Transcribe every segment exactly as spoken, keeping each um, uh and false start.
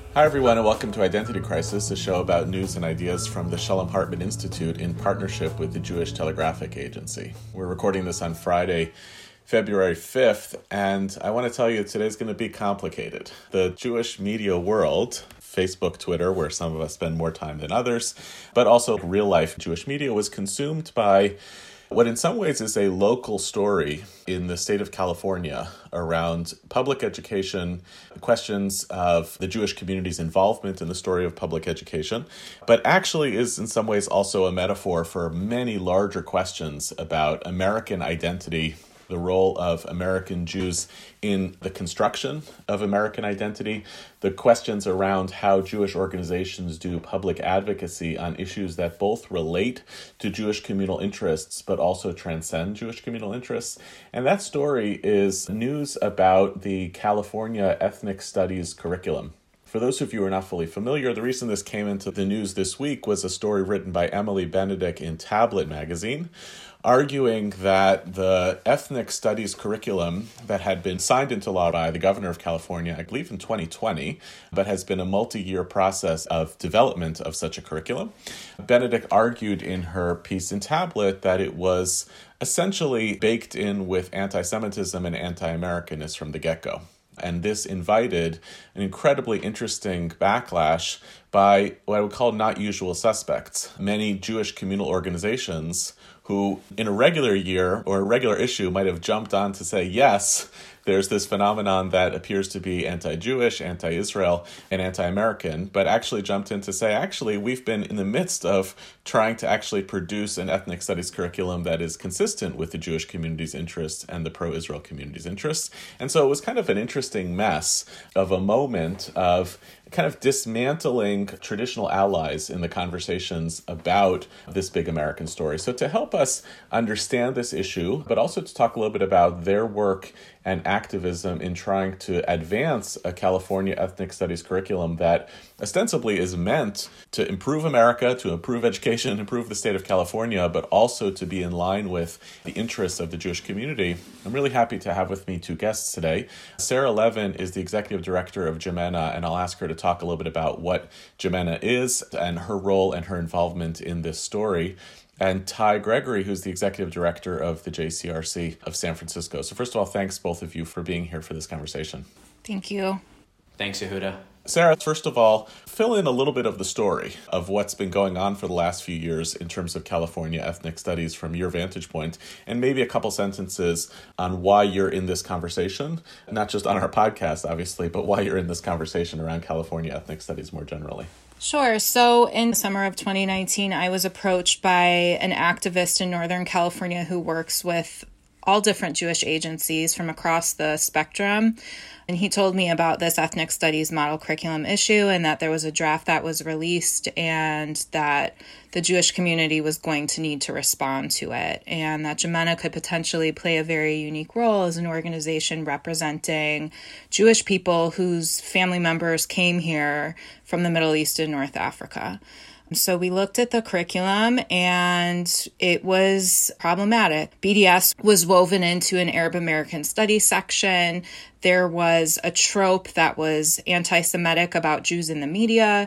Hi, everyone, and welcome to Identity Crisis, a show about news and ideas from the Shalom Hartman Institute in partnership with the Jewish Telegraphic Agency. We're recording this on Friday, February fifth, and I want to tell you today's going to be complicated. The Jewish media world, Facebook, Twitter, where some of us spend more time than others, but also real-life Jewish media, was consumed by what in some ways is a local story in the state of California around public education, questions of the Jewish community's involvement in the story of public education, but actually is in some ways also a metaphor for many larger questions about American identity, the role of American Jews in the construction of American identity, the questions around how Jewish organizations do public advocacy on issues that both relate to Jewish communal interests but also transcend Jewish communal interests. And that story is news about the California Ethnic Studies curriculum. For those of you who are not fully familiar, the reason this came into the news this week was a story written by Emily Benedict in Tablet magazine, arguing that the ethnic studies curriculum that had been signed into law by the governor of California, I believe in twenty twenty, but has been a multi-year process of development of such a curriculum. Benedict argued in her piece in Tablet that it was essentially baked in with anti-Semitism and anti-Americanness from the get-go. And this invited an incredibly interesting backlash by what I would call not usual suspects. Many Jewish communal organizations who in a regular year or a regular issue might have jumped on to say, yes, there's this phenomenon that appears to be anti-Jewish, anti-Israel, and anti-American, but actually jumped in to say, actually, we've been in the midst of trying to actually produce an ethnic studies curriculum that is consistent with the Jewish community's interests and the pro-Israel community's interests. And so it was kind of an interesting mess of a moment of kind of dismantling traditional allies in the conversations about this big American story. So to help us understand this issue, but also to talk a little bit about their work and activism in trying to advance a California ethnic studies curriculum that ostensibly is meant to improve America, to improve education, improve the state of California, but also to be in line with the interests of the Jewish community. I'm really happy to have with me two guests today. Sarah Levin is the executive director of Jemena, and I'll ask her to talk a little bit about what Jemena is and her role and her involvement in this story. And Ty Gregory, who's the executive director of the J C R C of San Francisco. So first of all, thanks both of you for being here for this conversation. Thank you. Thanks, Yehuda. Sarah, first of all, fill in a little bit of the story of what's been going on for the last few years in terms of California ethnic studies from your vantage point, and maybe a couple sentences on why you're in this conversation, not just on our podcast, obviously, but why you're in this conversation around California ethnic studies more generally. Sure. So in the summer of twenty nineteen, I was approached by an activist in Northern California who works with all different Jewish agencies from across the spectrum. And he told me about this ethnic studies model curriculum issue and that there was a draft that was released and that the Jewish community was going to need to respond to it, and that Jemena could potentially play a very unique role as an organization representing Jewish people whose family members came here from the Middle East and North Africa. So we looked at the curriculum and it was problematic. B D S was woven into an Arab American studies section. There was a trope that was anti-Semitic about Jews in the media.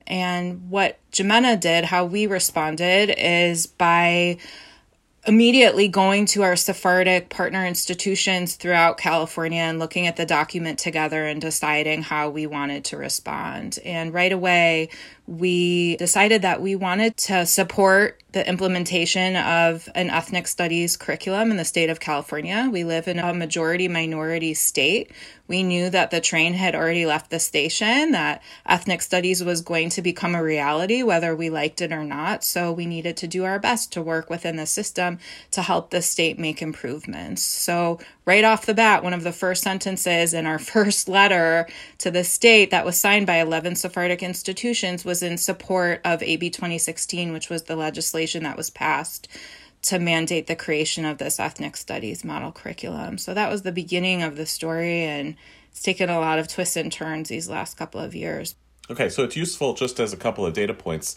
And what Jemena did, how we responded, is by immediately going to our Sephardic partner institutions throughout California and looking at the document together and deciding how we wanted to respond. And right away, we decided that we wanted to support the implementation of an ethnic studies curriculum in the state of California. We live in a majority minority state. We knew that the train had already left the station, that ethnic studies was going to become a reality, whether we liked it or not. So we needed to do our best to work within the system to help the state make improvements. So right off the bat, one of the first sentences in our first letter to the state that was signed by eleven Sephardic institutions was in support of A B twenty sixteen, which was the legislation that was passed to mandate the creation of this ethnic studies model curriculum. So that was the beginning of the story, and it's taken a lot of twists and turns these last couple of years. Okay, so it's useful just as a couple of data points.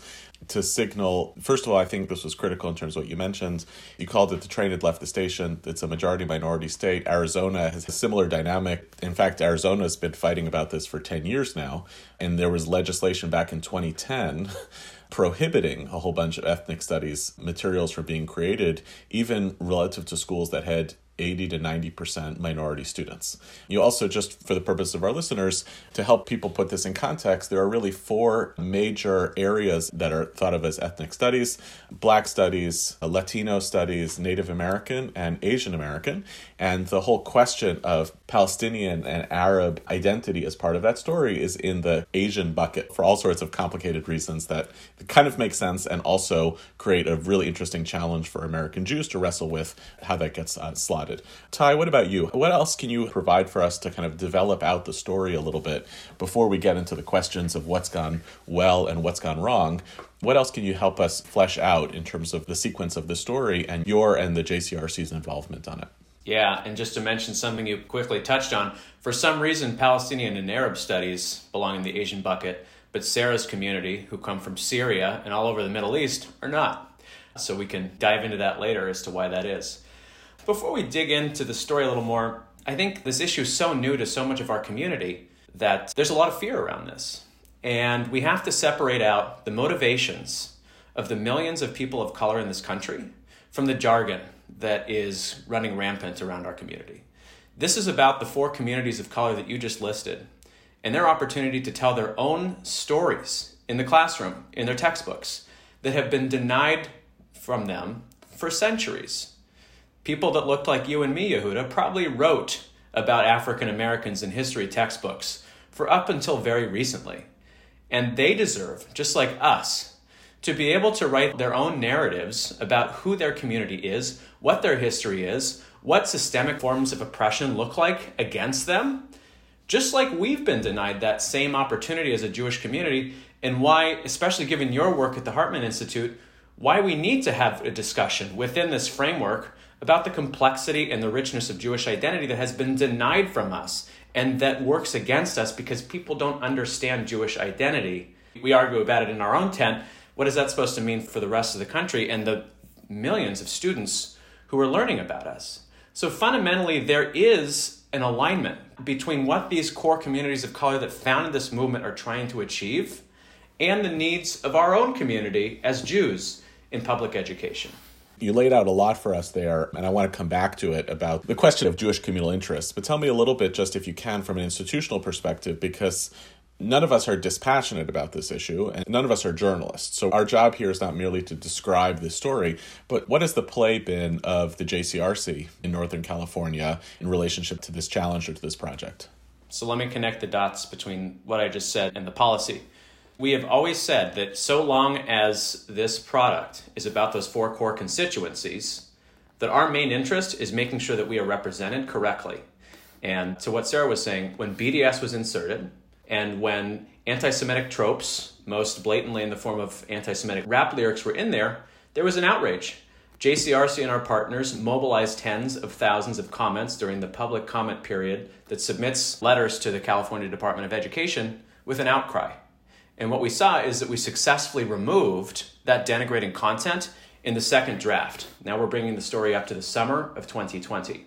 to signal, first of all, I think this was critical in terms of what you mentioned. You called it the train had left the station. It's a majority minority state. Arizona has a similar dynamic. In fact, Arizona has been fighting about this for ten years now. And there was legislation back in twenty ten prohibiting a whole bunch of ethnic studies materials from being created, even relative to schools that had eighty to ninety percent minority students. You also, just for the purpose of our listeners, to help people put this in context, there are really four major areas that are thought of as ethnic studies: Black studies, Latino studies, Native American, and Asian American. And the whole question of Palestinian and Arab identity as part of that story is in the Asian bucket for all sorts of complicated reasons that kind of make sense and also create a really interesting challenge for American Jews to wrestle with how that gets uh, slotted. Ty, what about you? What else can you provide for us to kind of develop out the story a little bit before we get into the questions of what's gone well and what's gone wrong? What else can you help us flesh out in terms of the sequence of the story and your and the J C R C's involvement on it? Yeah, and just to mention something you quickly touched on, for some reason, Palestinian and Arab studies belong in the Asian bucket, but Sarah's community, who come from Syria and all over the Middle East, are not. So we can dive into that later as to why that is. Before we dig into the story a little more, I think this issue is so new to so much of our community that there's a lot of fear around this. And we have to separate out the motivations of the millions of people of color in this country from the jargon that is running rampant around our community. This is about the four communities of color that you just listed and their opportunity to tell their own stories in the classroom, in their textbooks, that have been denied from them for centuries. People that looked like you and me, Yehuda, probably wrote about African Americans in history textbooks for up until very recently. And they deserve, just like us, to be able to write their own narratives about who their community is, what their history is, what systemic forms of oppression look like against them, just like we've been denied that same opportunity as a Jewish community, and why, especially given your work at the Hartman Institute, why we need to have a discussion within this framework about the complexity and the richness of Jewish identity that has been denied from us and that works against us because people don't understand Jewish identity. We argue about it in our own tent. What is that supposed to mean for the rest of the country and the millions of students who are learning about us? So fundamentally, there is an alignment between what these core communities of color that founded this movement are trying to achieve and the needs of our own community as Jews in public education. You laid out a lot for us there, and I want to come back to it about the question of Jewish communal interests. But tell me a little bit, just if you can, from an institutional perspective, because none of us are dispassionate about this issue, and none of us are journalists. So our job here is not merely to describe the story, but what has the play been of the J C R C in Northern California in relationship to this challenge or to this project? So let me connect the dots between what I just said and the policy. We have always said that so long as this product is about those four core constituencies, that our main interest is making sure that we are represented correctly. And to what Sarah was saying, when B D S was inserted, and when anti-Semitic tropes, most blatantly in the form of anti-Semitic rap lyrics, were in there, there was an outrage. J C R C and our partners mobilized tens of thousands of comments during the public comment period that submits letters to the California Department of Education with an outcry. And what we saw is that we successfully removed that denigrating content in the second draft. Now we're bringing the story up to the summer of twenty twenty.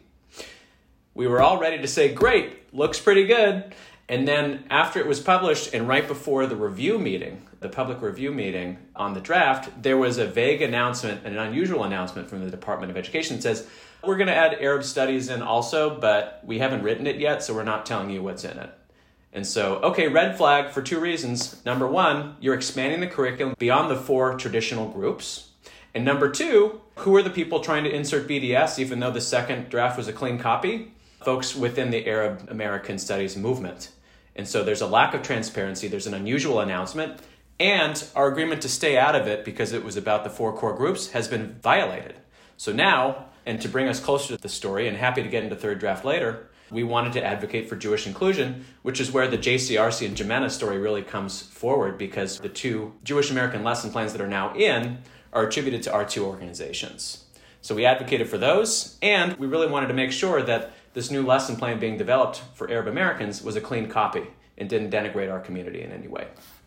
We were all ready to say, great, looks pretty good. And then after it was published and right before the review meeting, the public review meeting on the draft, there was a vague announcement, an unusual announcement from the Department of Education that says, we're going to add Arab studies in also, but we haven't written it yet, so we're not telling you what's in it. And so, okay, red flag for two reasons. Number one, you're expanding the curriculum beyond the four traditional groups. And number two, who are the people trying to insert B D S, even though the second draft was a clean copy? Folks within the Arab American Studies movement. And so there's a lack of transparency, there's an unusual announcement, and our agreement to stay out of it because it was about the four core groups has been violated. So now, and to bring us closer to the story, and happy to get into third draft later, we wanted to advocate for Jewish inclusion, which is where the J C R C and Jimena story really comes forward because the two Jewish American lesson plans that are now in are attributed to our two organizations. So we advocated for those, and we really wanted to make sure that this new lesson plan being developed for Arab Americans was a clean copy and didn't denigrate our community in any way.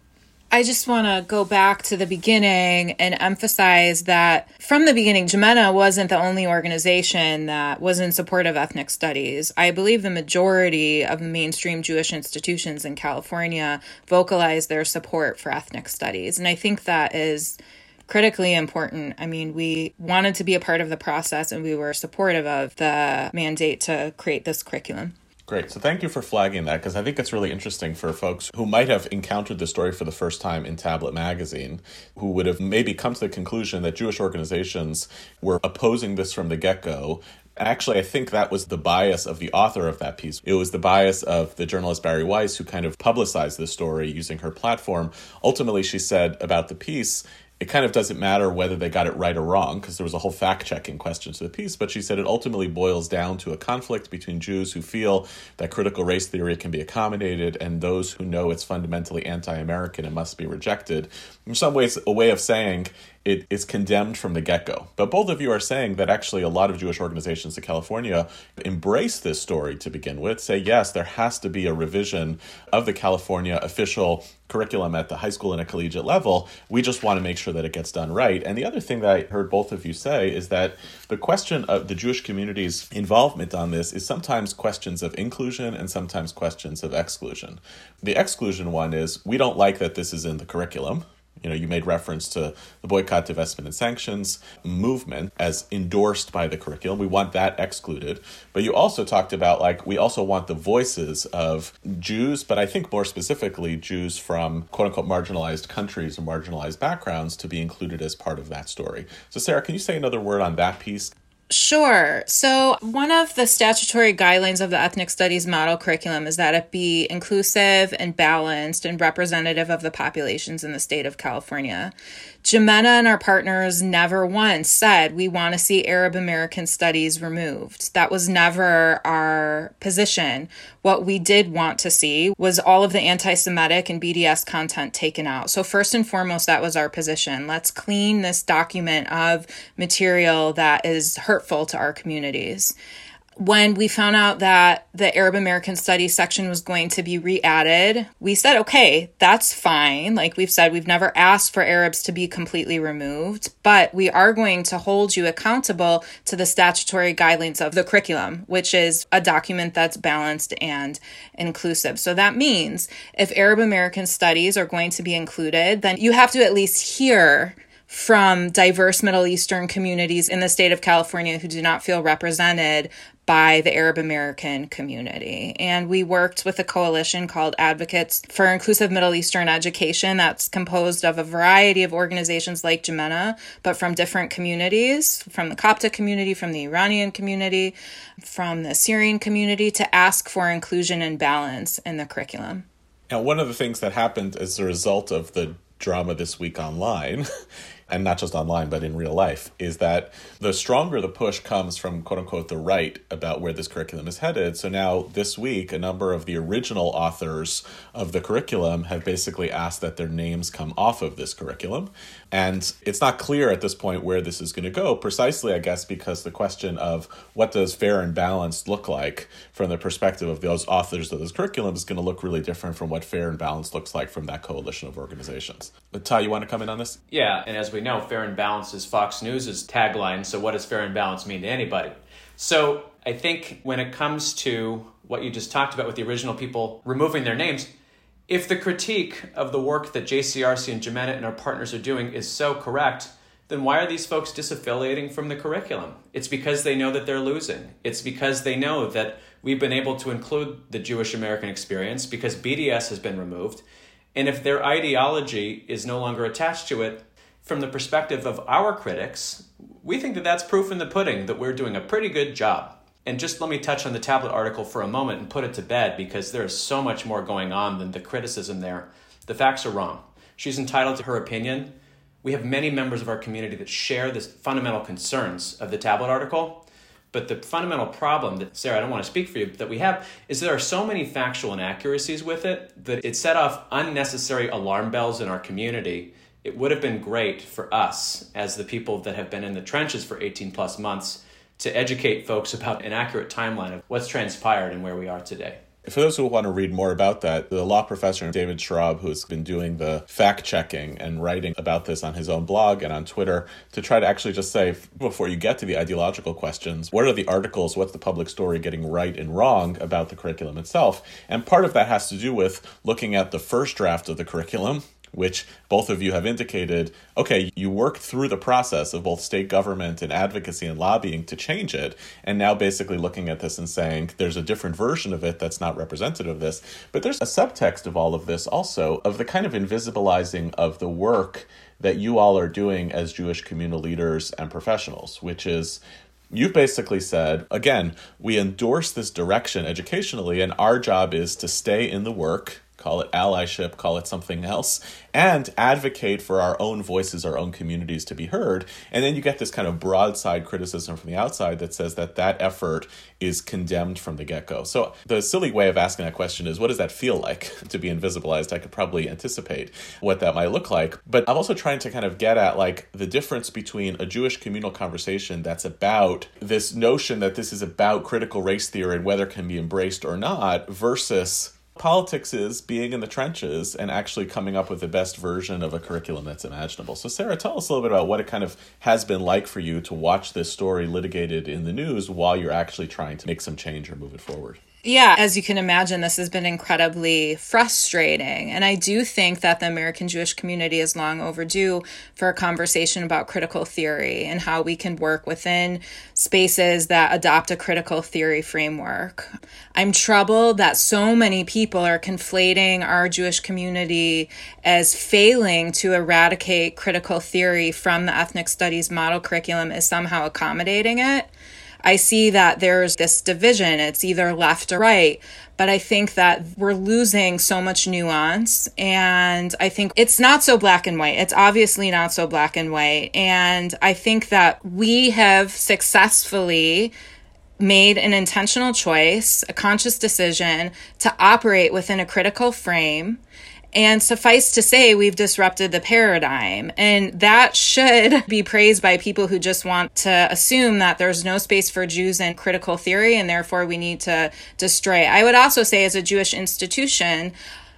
I just want to go back to the beginning and emphasize that from the beginning, Jimena wasn't the only organization that was in support of ethnic studies. I believe the majority of the mainstream Jewish institutions in California vocalized their support for ethnic studies. And I think that is critically important. I mean, we wanted to be a part of the process and we were supportive of the mandate to create this curriculum. Great. So thank you for flagging that, because I think it's really interesting for folks who might have encountered the story for the first time in Tablet Magazine, who would have maybe come to the conclusion that Jewish organizations were opposing this from the get-go. Actually, I think that was the bias of the author of that piece. It was the bias of the journalist Bari Weiss, who kind of publicized this story using her platform. Ultimately, she said about the piece, it kind of doesn't matter whether they got it right or wrong, because there was a whole fact-checking question to the piece, but she said it ultimately boils down to a conflict between Jews who feel that critical race theory can be accommodated and those who know it's fundamentally anti-American and must be rejected. In some ways, a way of saying it is condemned from the get-go. But both of you are saying that actually a lot of Jewish organizations in California embrace this story to begin with, say, yes, there has to be a revision of the California official curriculum at the high school and a collegiate level. We just want to make sure that it gets done right. And the other thing that I heard both of you say is that the question of the Jewish community's involvement on this is sometimes questions of inclusion and sometimes questions of exclusion. The exclusion one is, we don't like that this is in the curriculum. You know, you made reference to the boycott, divestment, and sanctions movement as endorsed by the curriculum. We want that excluded. But you also talked about, like, we also want the voices of Jews, but I think more specifically Jews from quote-unquote marginalized countries or marginalized backgrounds to be included as part of that story. So Sarah, can you say another word on that piece? Sure. So one of the statutory guidelines of the ethnic studies model curriculum is that it be inclusive and balanced and representative of the populations in the state of California. Jimena and our partners never once said we want to see Arab American studies removed. That was never our position. What we did want to see was all of the anti-Semitic and B D S content taken out. So first and foremost, that was our position. Let's clean this document of material that is hurtful to our communities. When we found out that the Arab American Studies section was going to be re-added, we said, okay, that's fine. Like we've said, we've never asked for Arabs to be completely removed, but we are going to hold you accountable to the statutory guidelines of the curriculum, which is a document that's balanced and inclusive. So that means if Arab American Studies are going to be included, then you have to at least hear from diverse Middle Eastern communities in the state of California who do not feel represented by the Arab American community. And we worked with a coalition called Advocates for Inclusive Middle Eastern Education that's composed of a variety of organizations like Jimena, but from different communities, from the Coptic community, from the Iranian community, from the Syrian community, to ask for inclusion and balance in the curriculum. Now, one of the things that happened as a result of the drama this week online, and not just online, but in real life, is that the stronger the push comes from, quote unquote, the right about where this curriculum is headed. So now this week, a number of the original authors of the curriculum have basically asked that their names come off of this curriculum. And it's not clear at this point where this is going to go, precisely, I guess, because the question of what does fair and balanced look like from the perspective of those authors of this curriculum is going to look really different from what fair and balanced looks like from that coalition of organizations. But Ty, you want to come in on this? Yeah, and as we know, fair and balanced is Fox News' tagline, so what does fair and balanced mean to anybody? So I think when it comes to what you just talked about with the original people removing their names, if the critique of the work that J C R C and Jimena and our partners are doing is so correct, then why are these folks disaffiliating from the curriculum? It's because they know that they're losing. It's because they know that we've been able to include the Jewish American experience because B D S has been removed. And if their ideology is no longer attached to it, from the perspective of our critics, we think that that's proof in the pudding that we're doing a pretty good job. And just let me touch on the Tablet article for a moment and put it to bed, because there is so much more going on than the criticism there. The facts are wrong. She's entitled to her opinion. We have many members of our community that share the fundamental concerns of the Tablet article. But the fundamental problem that, Sarah, I don't want to speak for you, that we have is there are so many factual inaccuracies with it that it set off unnecessary alarm bells in our community. It would have been great for us, as the people that have been in the trenches for eighteen plus months, to educate folks about an accurate timeline of what's transpired and where we are today. For those who want to read more about that, the law professor David Schraub, who's been doing the fact-checking and writing about this on his own blog and on Twitter, to try to actually just say, before you get to the ideological questions, what are the articles, what's the public story getting right and wrong about the curriculum itself? And part of that has to do with looking at the first draft of the curriculum, which both of you have indicated, okay, you worked through the process of both state government and advocacy and lobbying to change it, and now basically looking at this and saying there's a different version of it that's not representative of this. But there's a subtext of all of this also, of the kind of invisibilizing of the work that you all are doing as Jewish communal leaders and professionals, which is, you've basically said, again, we endorse this direction educationally, and our job is to stay in the work, call it allyship, call it something else, and advocate for our own voices, our own communities to be heard. And then you get this kind of broadside criticism from the outside that says that that effort is condemned from the get-go. So the silly way of asking that question is, what does that feel like to be invisibilized? I could probably anticipate what that might look like. But I'm also trying to kind of get at like the difference between a Jewish communal conversation that's about this notion that this is about critical race theory and whether it can be embraced or not, versus politics is being in the trenches and actually coming up with the best version of a curriculum that's imaginable. So Sarah, tell us a little bit about what it kind of has been like for you to watch this story litigated in the news while you're actually trying to make some change or move it forward. Yeah, as you can imagine, this has been incredibly frustrating. And I do think that the American Jewish community is long overdue for a conversation about critical theory and how we can work within spaces that adopt a critical theory framework. I'm troubled that so many people are conflating our Jewish community as failing to eradicate critical theory from the ethnic studies model curriculum as somehow accommodating it. I see that there's this division. It's either left or right. But I think that we're losing so much nuance. And I think it's not so black and white. It's obviously not so black and white. And I think that we have successfully made an intentional choice, a conscious decision to operate within a critical frame. And suffice to say, we've disrupted the paradigm. And that should be praised by people who just want to assume that there's no space for Jews in critical theory, and therefore we need to destroy it. I would also say, as a Jewish institution,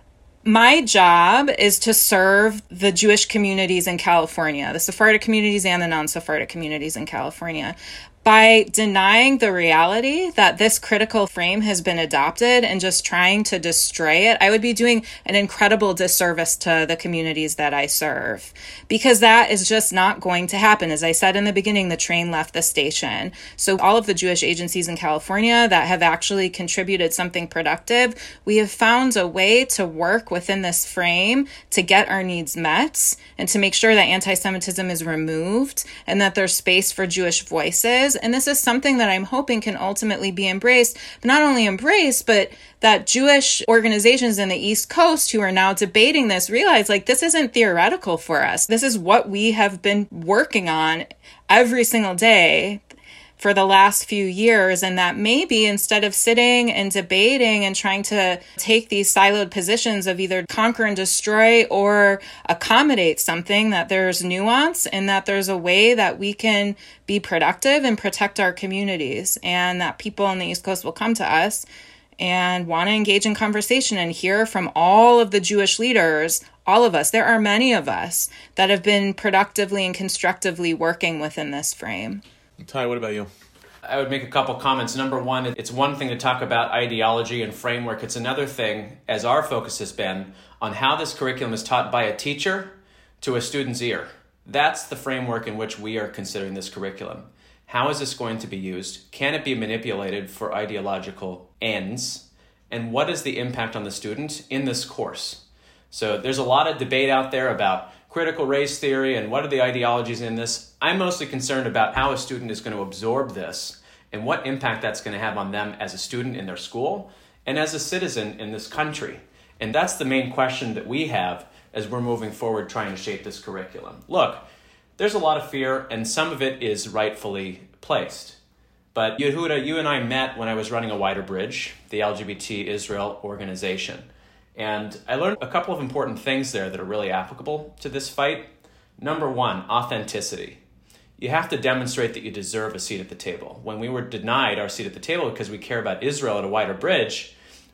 my job is to serve the Jewish communities in California, the Sephardic communities and the non-Sephardic communities in California. By denying the reality that this critical frame has been adopted and just trying to destroy it, I would be doing an incredible disservice to the communities that I serve, because that is just not going to happen. As I said in the beginning, the train left the station. So all of the Jewish agencies in California that have actually contributed something productive, we have found a way to work within this frame to get our needs met and to make sure that anti-Semitism is removed and that there's space for Jewish voices. And this is something that I'm hoping can ultimately be embraced, but not only embraced, but that Jewish organizations in the East Coast who are now debating this realize, like, this isn't theoretical for us. This is what we have been working on every single day for the last few years, and that maybe instead of sitting and debating and trying to take these siloed positions of either conquer and destroy or accommodate something, that there's nuance and that there's a way that we can be productive and protect our communities, and that people on the East Coast will come to us and want to engage in conversation and hear from all of the Jewish leaders, all of us. There are many of us that have been productively and constructively working within this frame. Ty, what about you? I would make a couple comments. Number one, it's one thing to talk about ideology and framework. It's another thing, as our focus has been, on how this curriculum is taught by a teacher to a student's ear. That's the framework in which we are considering this curriculum. How is this going to be used? Can it be manipulated for ideological ends? And what is the impact on the student in this course? So there's a lot of debate out there about critical race theory and what are the ideologies in this. I'm mostly concerned about how a student is going to absorb this and what impact that's going to have on them as a student in their school and as a citizen in this country. And that's the main question that we have as we're moving forward trying to shape this curriculum. Look, there's a lot of fear, and some of it is rightfully placed. But Yehuda, you and I met when I was running A Wider Bridge, the L G B T Israel organization. And I learned a couple of important things there that are really applicable to this fight. Number one, authenticity. You have to demonstrate that you deserve a seat at the table. When we were denied our seat at the table because we care about Israel at A Wider Bridge,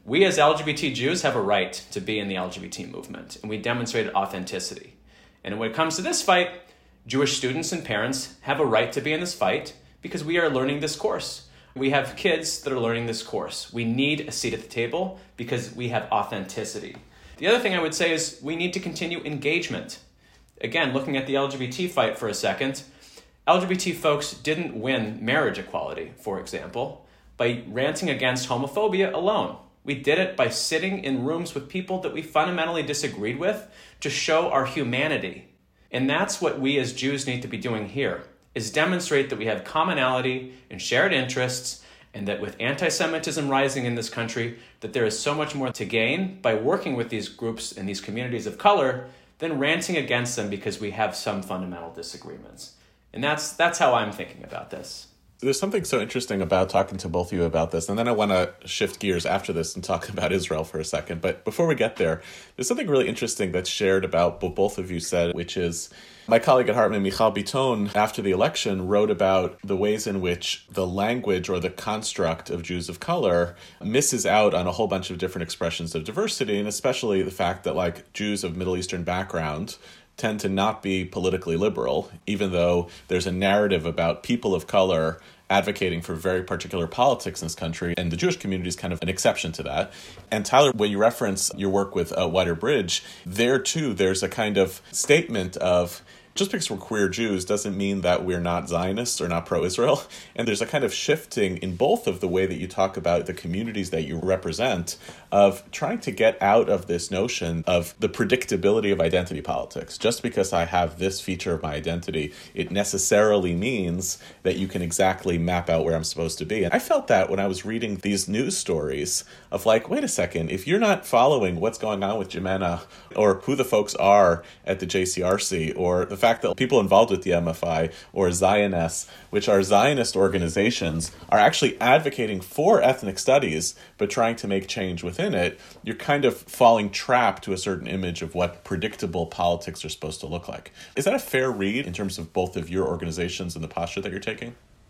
We as L G B T Jews have a right to be in the L G B T movement, and we demonstrated authenticity. And when it comes to this fight, Jewish students and parents have a right to be in this fight because we are learning this course. We have kids that are learning this course. We need a seat at the table because we have authenticity. The other thing I would say is we need to continue engagement. Again, looking at the L G B T fight for a second, L G B T folks didn't win marriage equality, for example, by ranting against homophobia alone. We did it by sitting in rooms with people that we fundamentally disagreed with to show our humanity. And that's what we as Jews need to be doing here, is demonstrate that we have commonality and shared interests, and that with anti-Semitism rising in this country, that there is so much more to gain by working with these groups and these communities of color than ranting against them because we have some fundamental disagreements. And that's that's how I'm thinking about this. There's something so interesting about talking to both of you about this, and then I want to shift gears after this and talk about Israel for a second. But before we get there, there's something really interesting that's shared about what both of you said, which is my colleague at Hartman, Michal Biton, after the election, wrote about the ways in which the language or the construct of Jews of color misses out on a whole bunch of different expressions of diversity, and especially the fact that, like, Jews of Middle Eastern background tend to not be politically liberal, even though there's a narrative about people of color advocating for very particular politics in this country, and the Jewish community is kind of an exception to that. And Tyler, when you reference your work with uh, Wider Bridge, there too, there's a kind of statement of, just because we're queer Jews doesn't mean that we're not Zionists or not pro-Israel. And there's a kind of shifting in both of the way that you talk about the communities that you represent, of trying to get out of this notion of the predictability of identity politics. Just because I have this feature of my identity, it necessarily means that you can exactly map out where I'm supposed to be. And I felt that when I was reading these news stories of, like, wait a second, if you're not following what's going on with Jimena, or who the folks are at the J C R C, or the fact that people involved with the M F I or Zionists, which are Zionist organizations, are actually advocating for ethnic studies, but trying to make change within it, you're kind of falling trap to a certain image of what predictable politics are supposed to look like. Is that a fair read in terms of both of your organizations and the posture that you're taking?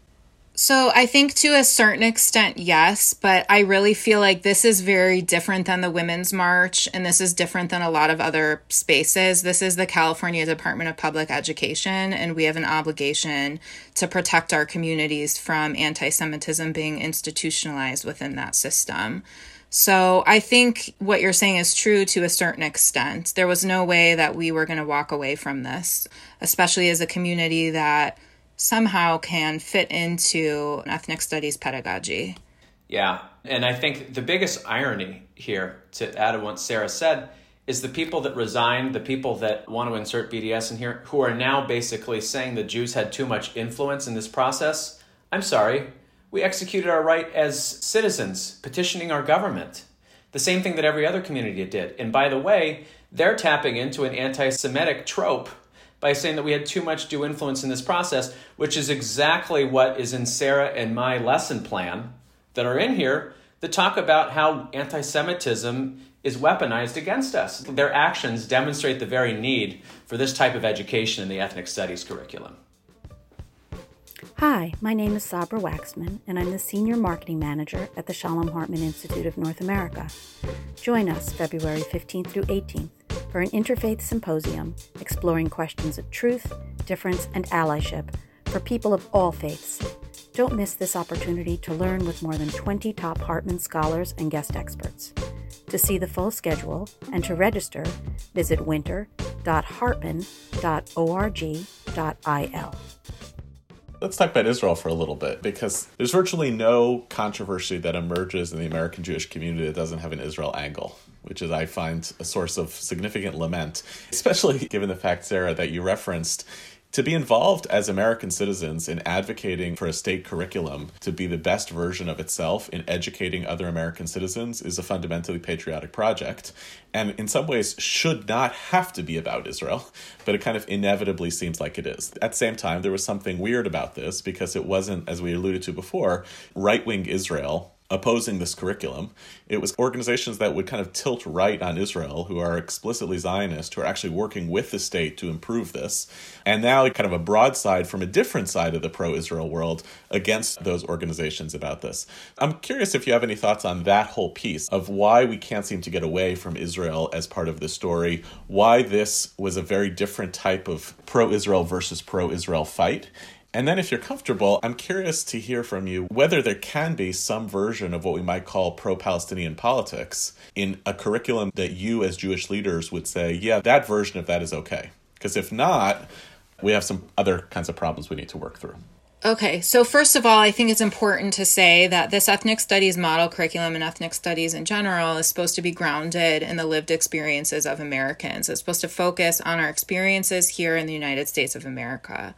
So I think to a certain extent, yes, but I really feel like this is very different than the Women's March, and this is different than a lot of other spaces. This is the California Department of Public Education, and we have an obligation to protect our communities from anti-Semitism being institutionalized within that system. So I think what you're saying is true to a certain extent. There was no way that we were going to walk away from this, especially as a community that somehow can fit into an ethnic studies pedagogy. Yeah, and I think the biggest irony here, to add to what Sarah said, is the people that resigned, the people that want to insert B D S in here, who are now basically saying the Jews had too much influence in this process. I'm sorry, we executed our right as citizens, petitioning our government. The same thing that every other community did. And by the way, they're tapping into an anti-Semitic trope by saying that we had too much due influence in this process, which is exactly what is in Sarah and my lesson plan that are in here that talk about how anti-Semitism is weaponized against us. Their actions demonstrate the very need for this type of education in the ethnic studies curriculum. Hi, my name is Sabra Waxman, and I'm the Senior Marketing Manager at the Shalom Hartman Institute of North America. Join us February fifteenth through eighteenth for an interfaith symposium exploring questions of truth, difference, and allyship for people of all faiths. Don't miss this opportunity to learn with more than twenty top Hartman scholars and guest experts. To see the full schedule and to register, visit winter dot hartman dot org dot il. Let's talk about Israel for a little bit, because there's virtually no controversy that emerges in the American Jewish community that doesn't have an Israel angle, which is, I find, a source of significant lament, especially given the fact, Sarah, that you referenced. To be involved as American citizens in advocating for a state curriculum to be the best version of itself in educating other American citizens is a fundamentally patriotic project, and in some ways should not have to be about Israel, but it kind of inevitably seems like it is. At the same time, there was something weird about this because it wasn't, as we alluded to before, right-wing Israel opposing this curriculum. It was organizations that would kind of tilt right on Israel, who are explicitly Zionist, who are actually working with the state to improve this. And now kind of a broadside from a different side of the pro-Israel world against those organizations about this. I'm curious if you have any thoughts on that whole piece of why we can't seem to get away from Israel as part of the story, why this was a very different type of pro-Israel versus pro-Israel fight. And then if you're comfortable, I'm curious to hear from you whether there can be some version of what we might call pro-Palestinian politics in a curriculum that you as Jewish leaders would say, yeah, that version of that is okay. Because if not, we have some other kinds of problems we need to work through. Okay, so first of all, I think it's important to say that this ethnic studies model curriculum and ethnic studies in general is supposed to be grounded in the lived experiences of Americans. It's supposed to focus on our experiences here in the United States of America.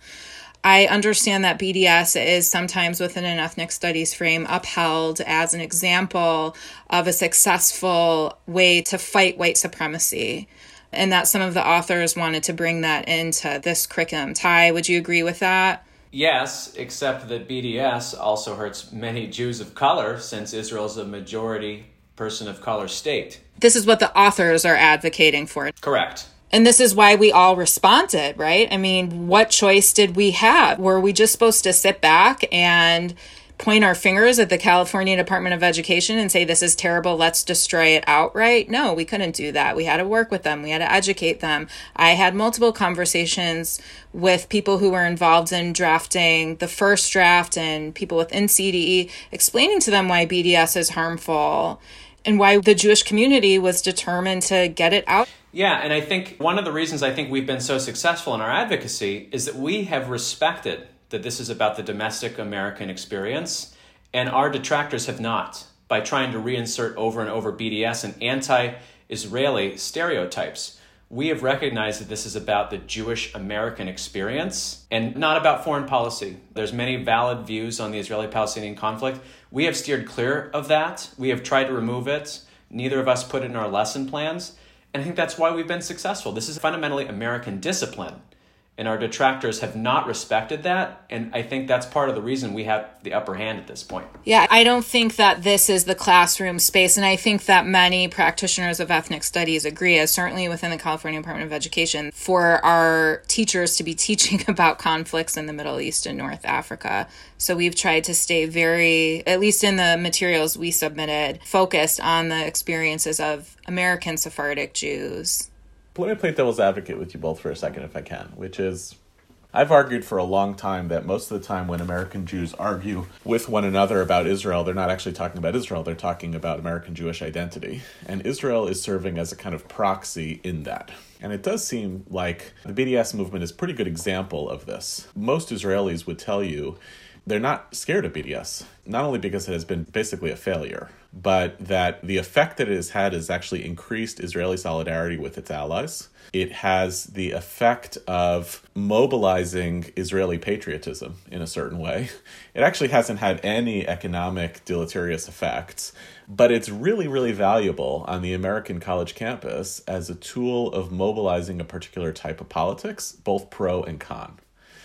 I understand that B D S is sometimes within an ethnic studies frame upheld as an example of a successful way to fight white supremacy, and that some of the authors wanted to bring that into this curriculum. Ty, would you agree with that? Yes, except that B D S also hurts many Jews of color, since Israel is a majority person of color state. This is what the authors are advocating for. Correct. And this is why we all responded, right? I mean, what choice did we have? Were we just supposed to sit back and point our fingers at the California Department of Education and say, this is terrible, let's destroy it outright? No, we couldn't do that. We had to work with them. We had to educate them. I had multiple conversations with people who were involved in drafting the first draft and people within C D E, explaining to them why B D S is harmful and why the Jewish community was determined to get it out. Yeah, and I think one of the reasons I think we've been so successful in our advocacy is that we have respected that this is about the domestic American experience, and our detractors have not, by trying to reinsert over and over B D S and anti-Israeli stereotypes. We have recognized that this is about the Jewish American experience and not about foreign policy. There's many valid views on the Israeli-Palestinian conflict. We have steered clear of that. We have tried to remove it. Neither of us put it in our lesson plans. And I think that's why we've been successful. This is fundamentally American discipline, and our detractors have not respected that. And I think that's part of the reason we have the upper hand at this point. Yeah, I don't think that this is the classroom space. And I think that many practitioners of ethnic studies agree, as certainly within the California Department of Education, for our teachers to be teaching about conflicts in the Middle East and North Africa. So we've tried to stay very, at least in the materials we submitted, focused on the experiences of American Sephardic Jews. Let me play devil's advocate with you both for a second, if I can, which is, I've argued for a long time that most of the time when American Jews argue with one another about Israel, they're not actually talking about Israel, they're talking about American Jewish identity. And Israel is serving as a kind of proxy in that. And it does seem like the B D S movement is a pretty good example of this. Most Israelis would tell you they're not scared of B D S, not only because it has been basically a failure, but that the effect that it has had has actually increased Israeli solidarity with its allies. It has the effect of mobilizing Israeli patriotism in a certain way. It actually hasn't had any economic deleterious effects, but it's really, really valuable on the American college campus as a tool of mobilizing a particular type of politics, both pro and con.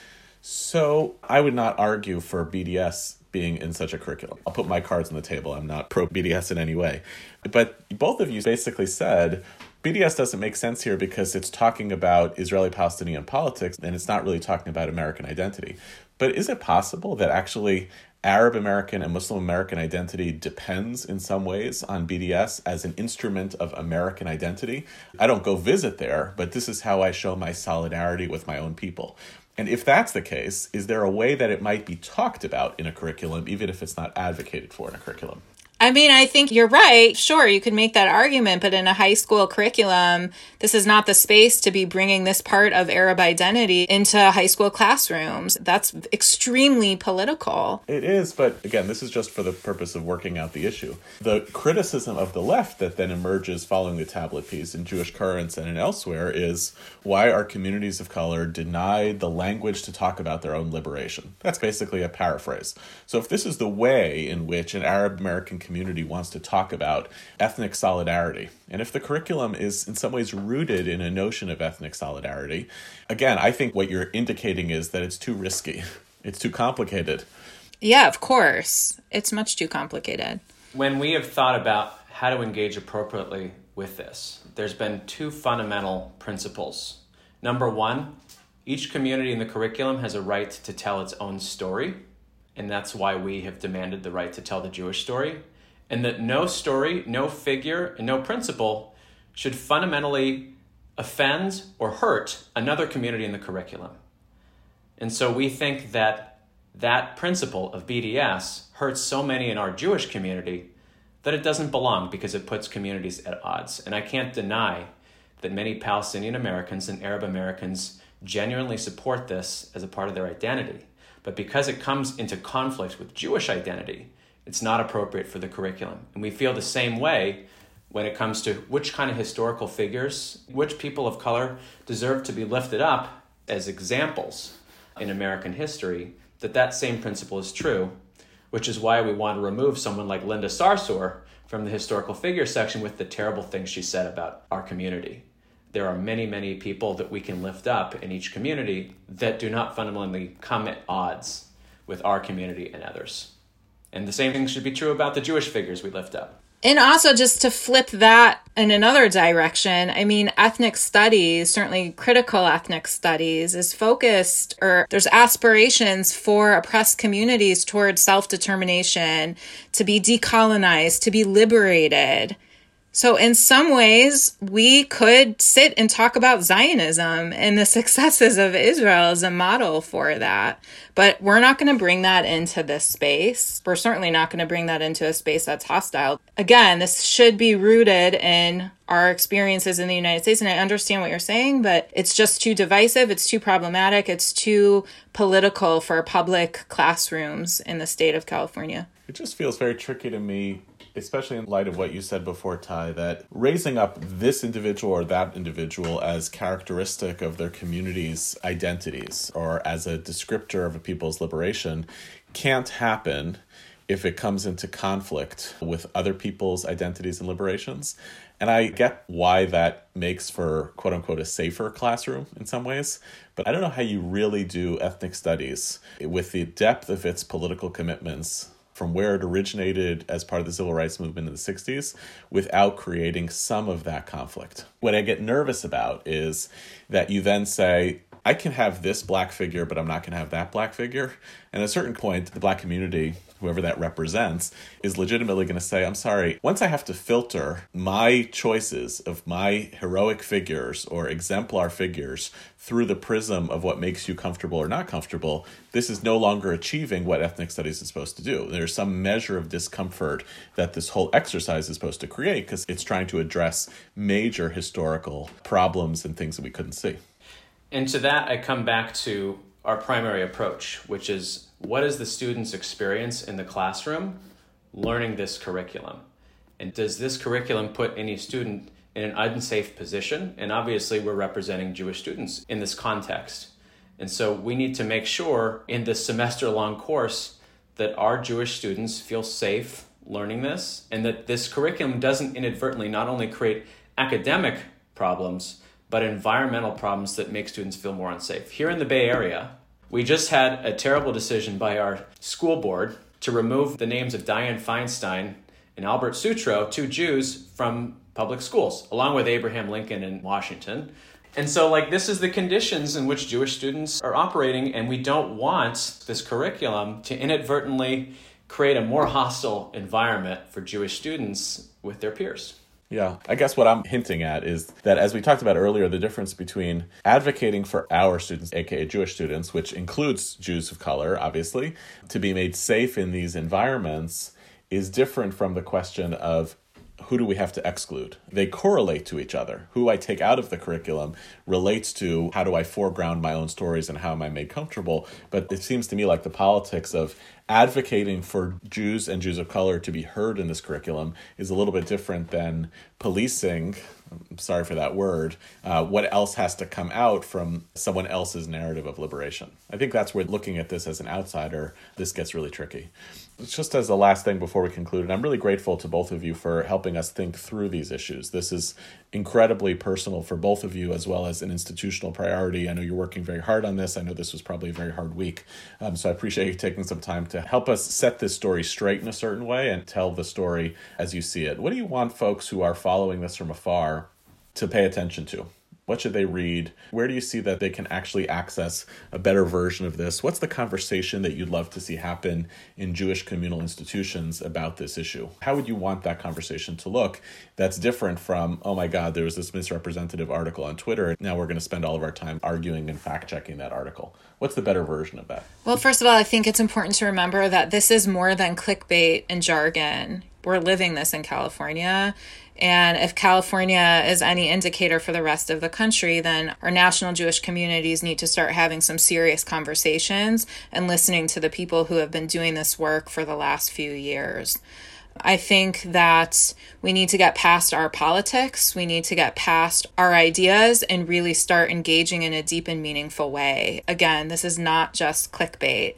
So I would not argue for B D S being in such a curriculum. I'll put my cards on the table. I'm not pro-B D S in any way. But both of you basically said B D S doesn't make sense here because it's talking about Israeli-Palestinian politics and it's not really talking about American identity. But is it possible that actually Arab American and Muslim American identity depends in some ways on B D S as an instrument of American identity? I don't go visit there, but this is how I show my solidarity with my own people. And if that's the case, is there a way that it might be talked about in a curriculum, even if it's not advocated for in a curriculum? I mean, I think you're right. Sure, you could make that argument, but in a high school curriculum, this is not the space to be bringing this part of Arab identity into high school classrooms. That's extremely political. It is, but again, this is just for the purpose of working out the issue. The criticism of the left that then emerges following the tablet piece in Jewish Currents and in elsewhere is why are communities of color denied the language to talk about their own liberation? That's basically a paraphrase. So if this is the way in which an Arab American community community wants to talk about ethnic solidarity. And if the curriculum is in some ways rooted in a notion of ethnic solidarity, again, I think what you're indicating is that it's too risky. It's too complicated. Yeah, of course. It's much too complicated. When we have thought about how to engage appropriately with this, there's been two fundamental principles. Number one, each community in the curriculum has a right to tell its own story, and that's why we have demanded the right to tell the Jewish story, and that no story, no figure, and no principle should fundamentally offend or hurt another community in the curriculum. And so we think that that principle of B D S hurts so many in our Jewish community that it doesn't belong because it puts communities at odds. And I can't deny that many Palestinian Americans and Arab Americans genuinely support this as a part of their identity. But because it comes into conflict with Jewish identity, it's not appropriate for the curriculum. And we feel the same way when it comes to which kind of historical figures, which people of color deserve to be lifted up as examples in American history, that that same principle is true, which is why we want to remove someone like Linda Sarsour from the historical figure section with the terrible things she said about our community. There are many, many people that we can lift up in each community that do not fundamentally come at odds with our community and others. And the same thing should be true about the Jewish figures we lift up. And also, just to flip that in another direction, I mean, ethnic studies, certainly critical ethnic studies, is focused, or there's aspirations for oppressed communities towards self-determination, to be decolonized, to be liberated. So in some ways, we could sit and talk about Zionism and the successes of Israel as a model for that. But we're not going to bring that into this space. We're certainly not going to bring that into a space that's hostile. Again, this should be rooted in our experiences in the United States. And I understand what you're saying, but it's just too divisive. It's too problematic. It's too political for public classrooms in the state of California. It just feels very tricky to me, especially in light of what you said before, Ty, that raising up this individual or that individual as characteristic of their community's identities or as a descriptor of a people's liberation can't happen if it comes into conflict with other people's identities and liberations. And I get why that makes for, quote unquote, a safer classroom in some ways. But I don't know how you really do ethnic studies with the depth of its political commitments from where it originated as part of the civil rights movement in the sixties without creating some of that conflict. What I get nervous about is that you then say, I can have this black figure, but I'm not going to have that black figure. And at a certain point, the black community, whoever that represents, is legitimately going to say, I'm sorry, once I have to filter my choices of my heroic figures or exemplar figures through the prism of what makes you comfortable or not comfortable, this is no longer achieving what ethnic studies is supposed to do. There's some measure of discomfort that this whole exercise is supposed to create because it's trying to address major historical problems and things that we couldn't see. And to that, I come back to our primary approach, which is what is the student's experience in the classroom learning this curriculum? And does this curriculum put any student in an unsafe position? And obviously, we're representing Jewish students in this context. And so we need to make sure in this semester-long course that our Jewish students feel safe learning this and that this curriculum doesn't inadvertently not only create academic problems, but environmental problems that make students feel more unsafe. Here in the Bay Area, we just had a terrible decision by our school board to remove the names of Dianne Feinstein and Albert Sutro, two Jews, from public schools, along with Abraham Lincoln in Washington. And so, like, this is the conditions in which Jewish students are operating, and we don't want this curriculum to inadvertently create a more hostile environment for Jewish students with their peers. Yeah, I guess what I'm hinting at is that, as we talked about earlier, the difference between advocating for our students, aka Jewish students, which includes Jews of color, obviously, to be made safe in these environments is different from the question of who do we have to exclude? They correlate to each other. Who I take out of the curriculum relates to how do I foreground my own stories and how am I made comfortable. But it seems to me like the politics of advocating for Jews and Jews of color to be heard in this curriculum is a little bit different than policing I'm sorry for that word, uh, what else has to come out from someone else's narrative of liberation. I think that's where looking at this as an outsider, this gets really tricky. Just as the last thing before we conclude, and I'm really grateful to both of you for helping us think through these issues. This is incredibly personal for both of you as well as an institutional priority. I know you're working very hard on this. I know this was probably a very hard week. Um, so I appreciate you taking some time to help us set this story straight in a certain way and tell the story as you see it. What do you want folks who are following this from afar to pay attention to? What should they read? Where do you see that they can actually access a better version of this? What's the conversation that you'd love to see happen in Jewish communal institutions about this issue? How would you want that conversation to look that's different from, oh my God, there was this misrepresentative article on Twitter. Now we're going to spend all of our time arguing and fact-checking that article. What's the better version of that? Well, first of all, I think it's important to remember that this is more than clickbait and jargon. We're living this in California. And if California is any indicator for the rest of the country, then our national Jewish communities need to start having some serious conversations and listening to the people who have been doing this work for the last few years. I think that we need to get past our politics. We need to get past our ideas and really start engaging in a deep and meaningful way. Again, this is not just clickbait.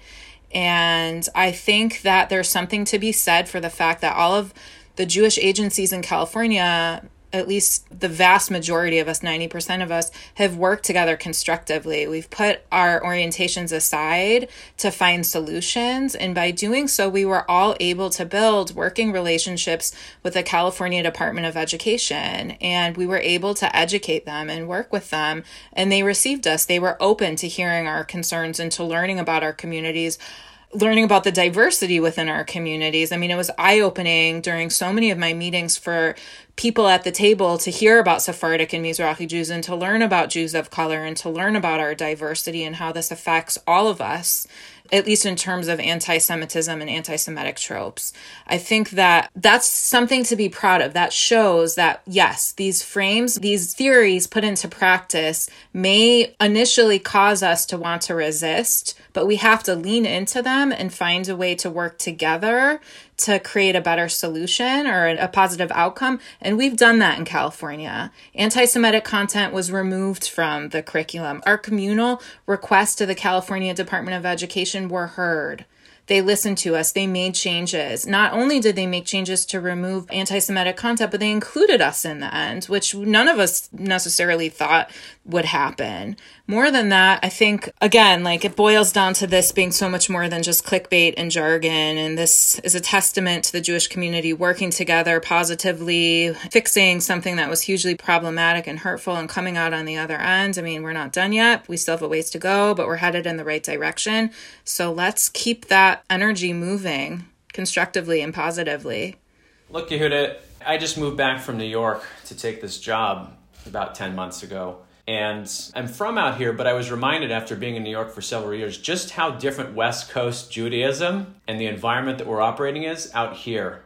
And I think that there's something to be said for the fact that all of the Jewish agencies in California, at least the vast majority of us, ninety percent of us, have worked together constructively. We've put our orientations aside to find solutions. And by doing so, we were all able to build working relationships with the California Department of Education. And we were able to educate them and work with them. And they received us. They were open to hearing our concerns and to learning about our communities, learning about the diversity within our communities. I mean, it was eye-opening during so many of my meetings for people at the table to hear about Sephardic and Mizrahi Jews and to learn about Jews of color and to learn about our diversity and how this affects all of us, at least in terms of anti-Semitism and anti-Semitic tropes. I think that that's something to be proud of. That shows that, yes, these frames, these theories put into practice may initially cause us to want to resist, but we have to lean into them and find a way to work together to create a better solution or a positive outcome. And we've done that in California. Anti-Semitic content was removed from the curriculum. Our communal requests to the California Department of Education were heard. They listened to us. They made changes. Not only did they make changes to remove anti-Semitic content, but they included us in the end, which none of us necessarily thought would happen. More than that, I think, again, like it boils down to this being so much more than just clickbait and jargon. And this is a testament to the Jewish community working together positively, fixing something that was hugely problematic and hurtful and coming out on the other end. I mean, we're not done yet. We still have a ways to go, but we're headed in the right direction. So let's keep that energy moving constructively and positively. Look, Yehuda, I just moved back from New York to take this job about ten months ago. And I'm from out here, but I was reminded after being in New York for several years just how different West Coast Judaism and the environment that we're operating is out here.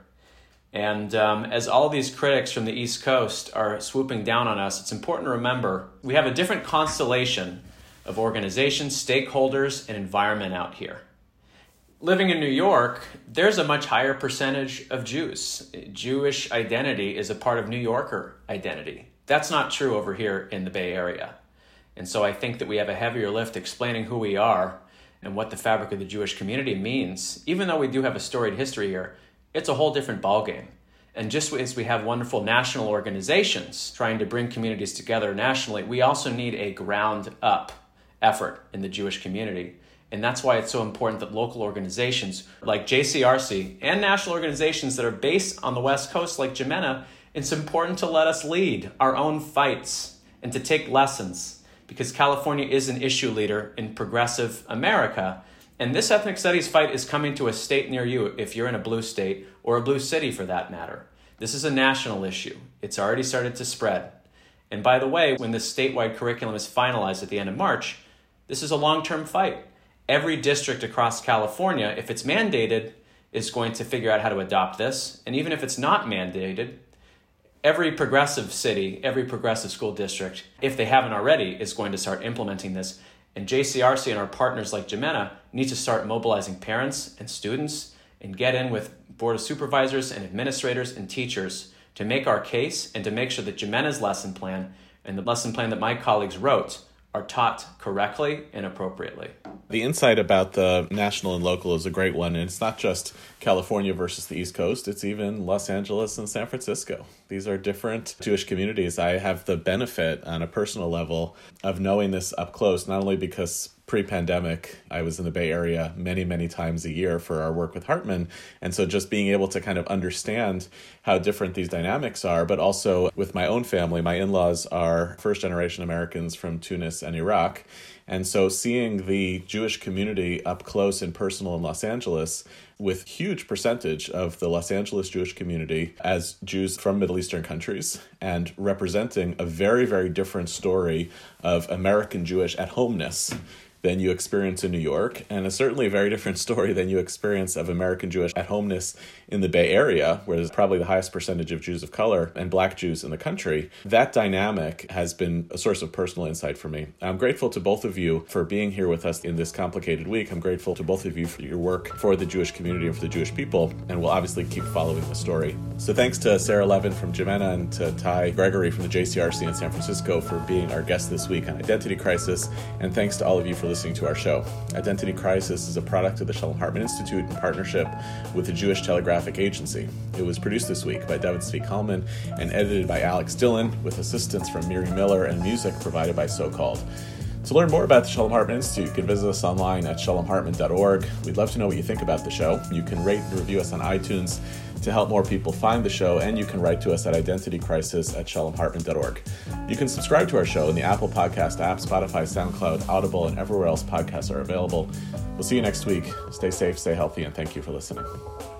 And um, as all these critics from the East Coast are swooping down on us, it's important to remember we have a different constellation of organizations, stakeholders, and environment out here. Living in New York, there's a much higher percentage of Jews. Jewish identity is a part of New Yorker identity. That's not true over here in the Bay Area. And so I think that we have a heavier lift explaining who we are and what the fabric of the Jewish community means. Even though we do have a storied history here, it's a whole different ballgame. And just as we have wonderful national organizations trying to bring communities together nationally, we also need a ground-up effort in the Jewish community. And that's why it's so important that local organizations like J C R C and national organizations that are based on the West Coast like Jimena, it's important to let us lead our own fights and to take lessons, because California is an issue leader in progressive America. And this ethnic studies fight is coming to a state near you if you're in a blue state or a blue city for that matter. This is a national issue. It's already started to spread. And by the way, when the statewide curriculum is finalized at the end of March, this is a long-term fight. Every district across California, if it's mandated, is going to figure out how to adopt this. And even if it's not mandated, every progressive city, every progressive school district, if they haven't already, is going to start implementing this. And J C R C and our partners like Jimena need to start mobilizing parents and students and get in with Board of Supervisors and administrators and teachers to make our case and to make sure that Jimena's lesson plan and the lesson plan that my colleagues wrote are taught correctly and appropriately. The insight about the national and local is a great one, and it's not just California versus the East Coast, it's even Los Angeles and San Francisco. These are different Jewish communities. I have the benefit on a personal level of knowing this up close, not only because pre-pandemic, I was in the Bay Area many, many times a year for our work with Hartman. And so just being able to kind of understand how different these dynamics are, but also with my own family, my in-laws are first-generation Americans from Tunis and Iraq. And so seeing the Jewish community up close and personal in Los Angeles, with huge percentage of the Los Angeles Jewish community as Jews from Middle Eastern countries, and representing a very, very different story of American Jewish at-homeness than you experience in New York, and a certainly a very different story than you experience of American Jewish at-homeness in the Bay Area, where there's probably the highest percentage of Jews of color and Black Jews in the country. That dynamic has been a source of personal insight for me. I'm grateful to both of you for being here with us in this complicated week. I'm grateful to both of you for your work for the Jewish community and for the Jewish people, and we'll obviously keep following the story. So thanks to Sarah Levin from Jimena and to Ty Gregory from the J C R C in San Francisco for being our guest this week on Identity Crisis, and thanks to all of you for listening to our show. Identity Crisis is a product of the Shalom Hartman Institute in partnership with the Jewish Telegraphic Agency. It was produced this week by David Zvi Kalman and edited by Alex Dillon, with assistance from Miri Miller and music provided by So Called. To learn more about the Shalom Hartman Institute, you can visit us online at shalom hartman dot org. We'd love to know what you think about the show. You can rate and review us on iTunes to help more people find the show, and you can write to us at identitycrisis at shalom hartman dot org. You can subscribe to our show in the Apple Podcast app, Spotify, SoundCloud, Audible, and everywhere else podcasts are available. We'll see you next week. Stay safe, stay healthy, and thank you for listening.